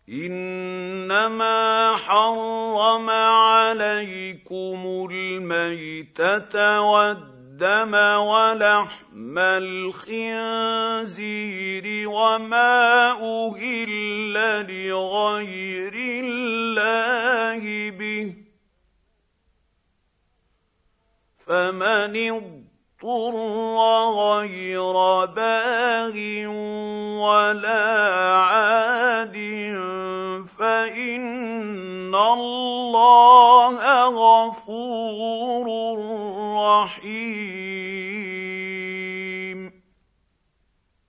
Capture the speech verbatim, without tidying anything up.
إنما حرم عليكم الميتة والدم ولحم الخنزير وما أهل لغير الله به، فمن اضطر غير باغ ولا عاد فإن الله غفور رحيم.